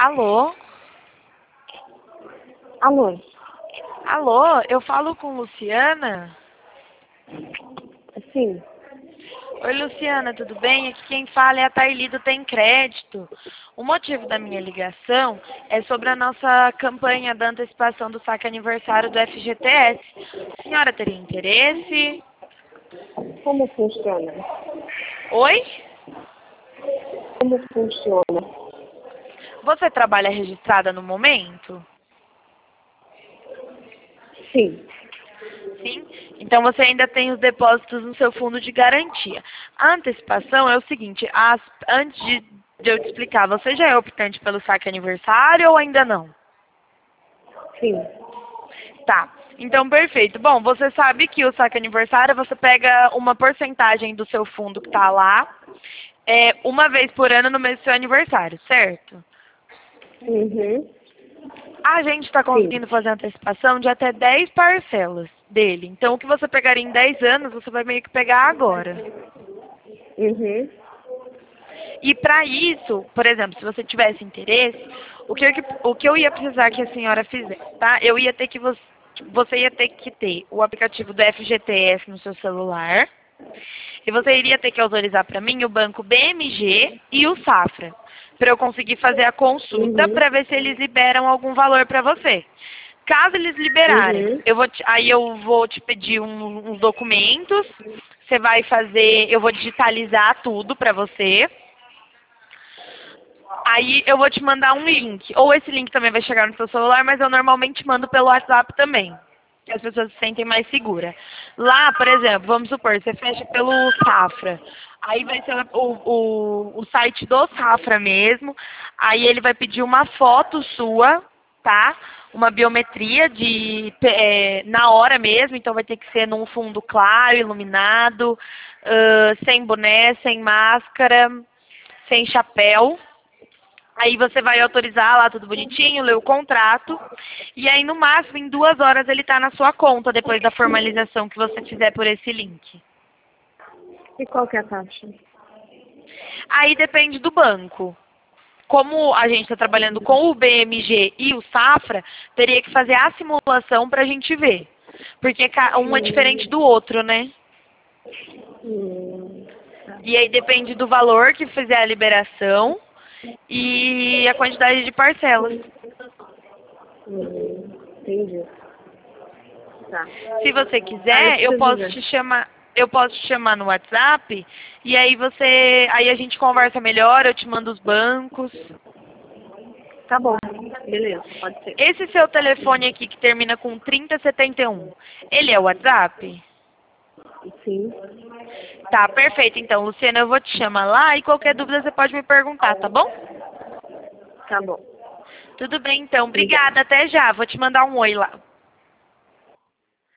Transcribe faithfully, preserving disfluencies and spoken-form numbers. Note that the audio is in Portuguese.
Alô? Alô? Alô, eu falo com Luciana? Sim. Oi, Luciana, tudo bem? Aqui quem fala é a Taili do Tem Crédito. O motivo da minha ligação é sobre a nossa campanha da antecipação do saque aniversário do F G T S. A senhora teria interesse? Como funciona? Oi? Como funciona? Você trabalha registrada no momento? Sim. Sim? Então você ainda tem os depósitos no seu fundo de garantia. A antecipação é o seguinte, as, antes de, de eu te explicar, você já é optante pelo saque aniversário ou ainda não? Sim. Tá, então perfeito. Bom, você sabe que o saque aniversário, você pega uma porcentagem do seu fundo que está lá, é, uma vez por ano no mês do seu aniversário, certo? Uhum. A gente está Sim. conseguindo fazer antecipação de até dez parcelas dele. Então, o que você pegaria em dez anos, você vai meio que pegar agora. Uhum. E para isso, por exemplo, se você tivesse interesse, o que, eu, o que eu ia precisar que a senhora fizesse, tá? Eu ia ter que você, você ia ter que ter o aplicativo do F G T S no seu celular. E você iria ter que autorizar para mim o banco B M G e o Safra, para eu conseguir fazer a consulta Uhum. para ver se eles liberam algum valor para você. Caso eles liberarem, Uhum. eu vou te, aí eu vou te pedir um- uns documentos, você vai fazer, eu vou digitalizar tudo para você. Aí eu vou te mandar um link. Ou esse link também vai chegar no seu celular, mas eu normalmente mando pelo WhatsApp também. Que as pessoas se sentem mais seguras. Lá, por exemplo, vamos supor, você fecha pelo Safra. Aí vai ser o, o, o site do Safra mesmo. Aí ele vai pedir uma foto sua, tá? Uma biometria de é, na hora mesmo, então vai ter que ser num fundo claro, iluminado, ãh, sem boné, sem máscara, sem chapéu. Aí você vai autorizar lá tudo bonitinho, ler o contrato. E aí, no máximo, em duas horas ele está na sua conta, depois da formalização que você fizer por esse link. E qual que é a taxa? Aí depende do banco. Como a gente está trabalhando com o B M G e o Safra, teria que fazer a simulação para a gente ver. Porque um é diferente do outro, né? Hum. Tá. E aí depende do valor que fizer a liberação e a quantidade de parcelas. Hum. Entendi. Tá. Se você Ah, eu quiser, eu preciso posso ver. te chamar, eu posso te chamar no WhatsApp e aí você, aí a gente conversa melhor, eu te mando os bancos. Tá bom. Beleza, pode ser. Esse seu telefone aqui que termina com trinta setenta e um, ele é o WhatsApp? Sim. Tá, perfeito. Então, Luciana, eu vou te chamar lá e qualquer dúvida você pode me perguntar, tá bom? Tá bom. Tudo bem, então. Obrigada. Obrigada, até já. Vou te mandar um oi lá.